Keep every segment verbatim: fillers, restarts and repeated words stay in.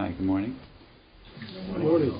Hi, good morning. Good morning.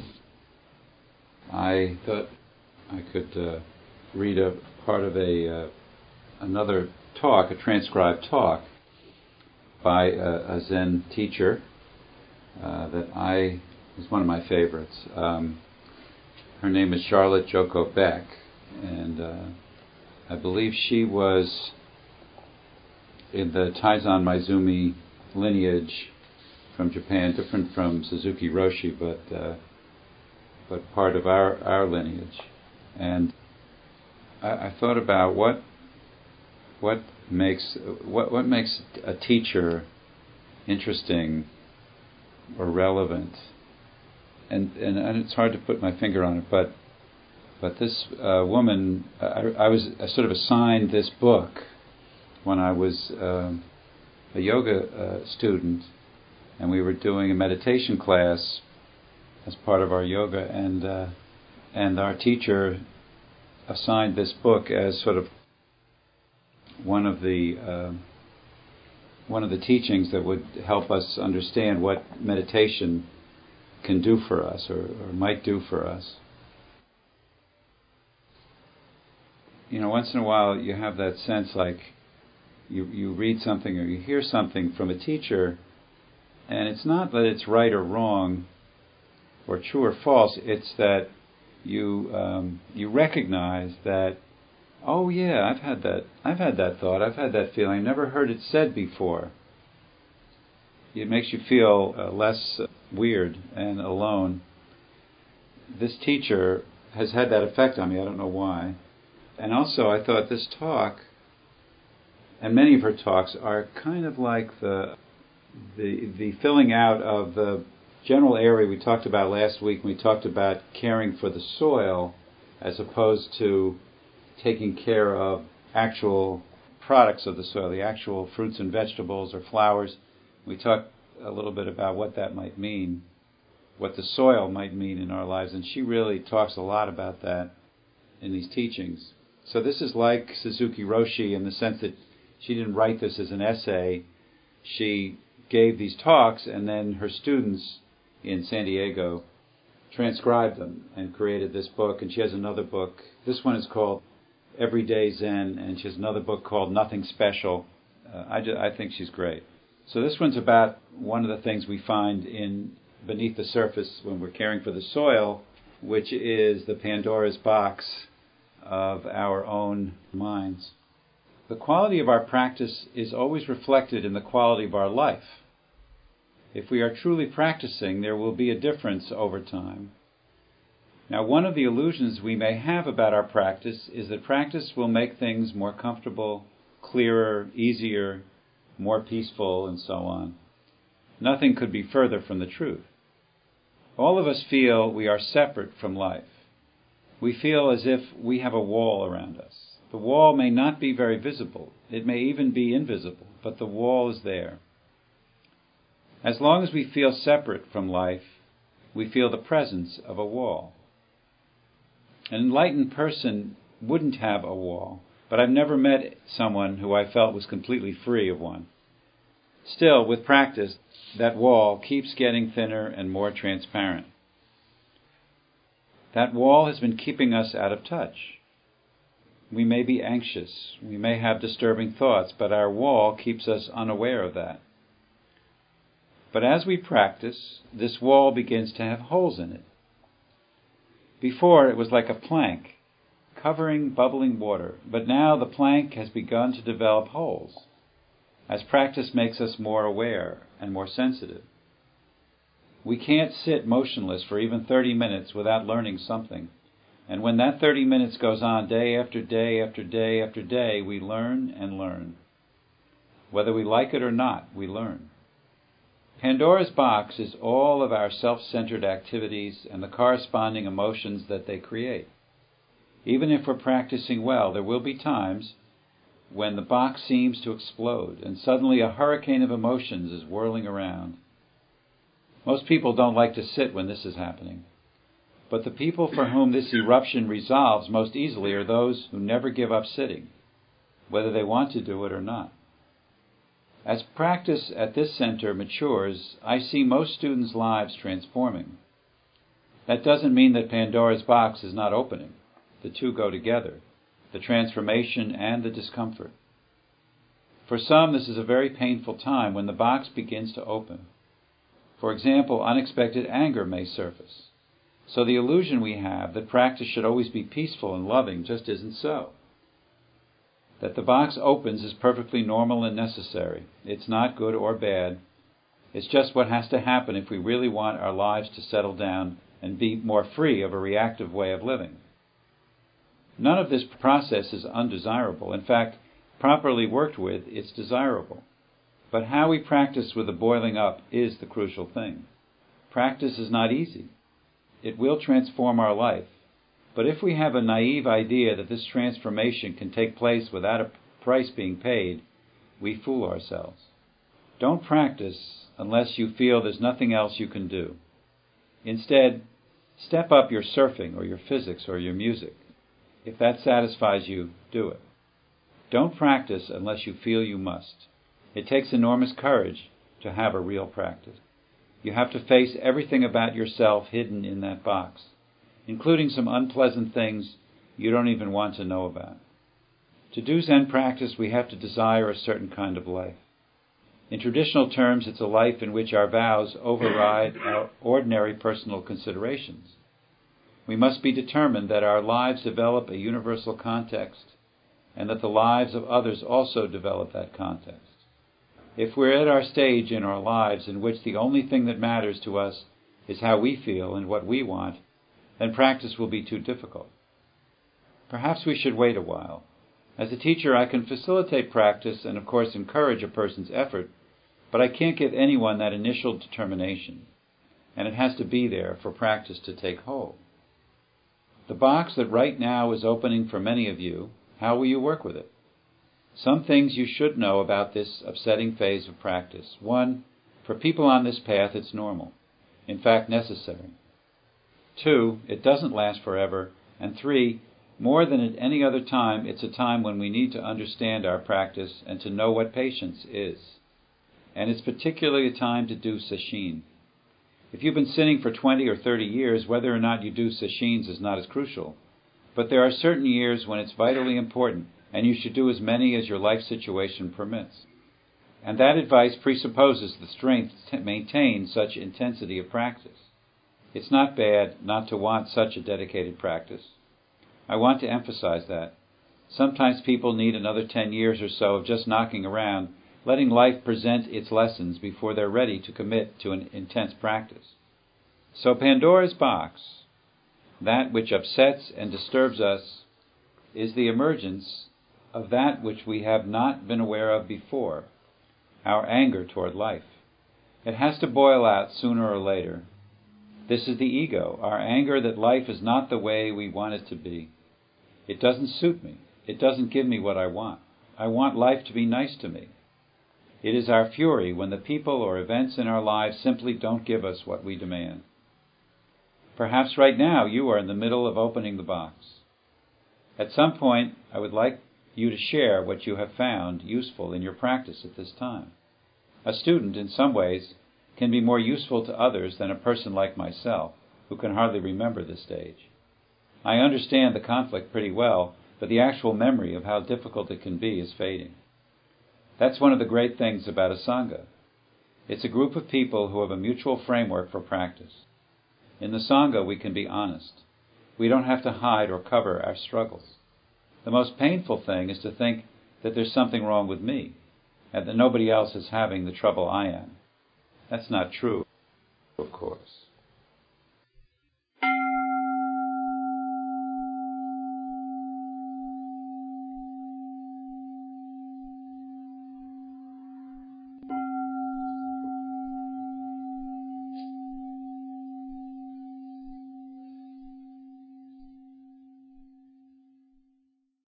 I thought I could uh, read a part of a uh, another talk, a transcribed talk by a, a Zen teacher uh, that I is one of my favorites. Um, her name is Charlotte Joko Beck, and uh, I believe she was in the Taizan Maizumi lineage from Japan, different from Suzuki Roshi, but uh, but part of our, our lineage. And I, I thought about what what makes what what makes a teacher interesting or relevant, and and, and it's hard to put my finger on it, but but this uh, woman, I, I was I sort of assigned this book when I was uh, a yoga uh, student, and we were doing a meditation class as part of our yoga, and uh, and our teacher assigned this book as sort of one of the uh, one of the teachings that would help us understand what meditation can do for us, or, or might do for us. You know, once in a while you have that sense, like you you read something or you hear something from a teacher, and it's not that it's right or wrong, or true or false. It's that you um, you recognize that, oh yeah, I've had that. I've had that thought. I've had that feeling. I never heard it said before. It makes you feel uh, less weird and alone. This teacher has had that effect on me. I don't know why. And also, I thought this talk, and many of her talks, are kind of like the the the filling out of the general area we talked about last week. We talked about caring for the soil as opposed to taking care of actual products of the soil, the actual fruits and vegetables or flowers. We talked a little bit about what that might mean, what the soil might mean in our lives, and she really talks a lot about that in these teachings. So this is like Suzuki Roshi in the sense that she didn't write this as an essay. She gave these talks, and then her students in San Diego transcribed them and created this book. And she has another book. This one is called Everyday Zen, and she has another book called Nothing Special. Uh, I, just, I think she's great. So this one's about one of the things we find in beneath the surface when we're caring for the soil, which is the Pandora's box of our own minds. The quality of our practice is always reflected in the quality of our life. If we are truly practicing, there will be a difference over time. Now, one of the illusions we may have about our practice is that practice will make things more comfortable, clearer, easier, more peaceful, and so on. Nothing could be further from the truth. All of us feel we are separate from life. We feel as if we have a wall around us. The wall may not be very visible. It may even be invisible, but the wall is there. As long as we feel separate from life, we feel the presence of a wall. An enlightened person wouldn't have a wall, but I've never met someone who I felt was completely free of one. Still, with practice, that wall keeps getting thinner and more transparent. That wall has been keeping us out of touch. We may be anxious, we may have disturbing thoughts, but our wall keeps us unaware of that. But as we practice, this wall begins to have holes in it. Before, it was like a plank, covering bubbling water, but now the plank has begun to develop holes, as practice makes us more aware and more sensitive. We can't sit motionless for even thirty minutes without learning something. And when that thirty minutes goes on day after day after day after day, we learn and learn. Whether we like it or not, we learn. Pandora's box is all of our self-centered activities and the corresponding emotions that they create. Even if we're practicing well, there will be times when the box seems to explode and suddenly a hurricane of emotions is whirling around. Most people don't like to sit when this is happening. But the people for whom this eruption resolves most easily are those who never give up sitting, whether they want to do it or not. As practice at this center matures, I see most students' lives transforming. That doesn't mean that Pandora's box is not opening. The two go together, the transformation and the discomfort. For some, this is a very painful time when the box begins to open. For example, unexpected anger may surface. So the illusion we have that practice should always be peaceful and loving just isn't so. That the box opens is perfectly normal and necessary. It's not good or bad. It's just what has to happen if we really want our lives to settle down and be more free of a reactive way of living. None of this process is undesirable. In fact, properly worked with, it's desirable. But how we practice with the boiling up is the crucial thing. Practice is not easy. It will transform our life. But if we have a naive idea that this transformation can take place without a price being paid, we fool ourselves. Don't practice unless you feel there's nothing else you can do. Instead, step up your surfing or your physics or your music. If that satisfies you, do it. Don't practice unless you feel you must. It takes enormous courage to have a real practice. You have to face everything about yourself hidden in that box, including some unpleasant things you don't even want to know about. To do Zen practice, we have to desire a certain kind of life. In traditional terms, it's a life in which our vows override our ordinary personal considerations. We must be determined that our lives develop a universal context and that the lives of others also develop that context. If we're at our stage in our lives in which the only thing that matters to us is how we feel and what we want, then practice will be too difficult. Perhaps we should wait a while. As a teacher, I can facilitate practice and, of course, encourage a person's effort, but I can't give anyone that initial determination, and it has to be there for practice to take hold. The box that right now is opening for many of you, how will you work with it? Some things you should know about this upsetting phase of practice. One, for people on this path, it's normal. In fact, necessary. Two, it doesn't last forever. And three, more than at any other time, it's a time when we need to understand our practice and to know what patience is. And it's particularly a time to do sesshin. If you've been sitting for twenty or thirty years, whether or not you do sesshins is not as crucial. But there are certain years when it's vitally important, and you should do as many as your life situation permits. And that advice presupposes the strength to maintain such intensity of practice. It's not bad not to want such a dedicated practice. I want to emphasize that. Sometimes people need another ten years or so of just knocking around, letting life present its lessons before they're ready to commit to an intense practice. So Pandora's box, that which upsets and disturbs us, is the emergence of that which we have not been aware of before, our anger toward life. It has to boil out sooner or later. This is the ego, our anger that life is not the way we want it to be. It doesn't suit me. It doesn't give me what I want. I want life to be nice to me. It is our fury when the people or events in our lives simply don't give us what we demand. Perhaps right now you are in the middle of opening the box. At some point, I would like you to share what you have found useful in your practice at this time. A student, in some ways, can be more useful to others than a person like myself, who can hardly remember this stage. I understand the conflict pretty well, but the actual memory of how difficult it can be is fading. That's one of the great things about a Sangha. It's a group of people who have a mutual framework for practice. In the Sangha, we can be honest. We don't have to hide or cover our struggles. The most painful thing is to think that there's something wrong with me, and that nobody else is having the trouble I am. That's not true, of course.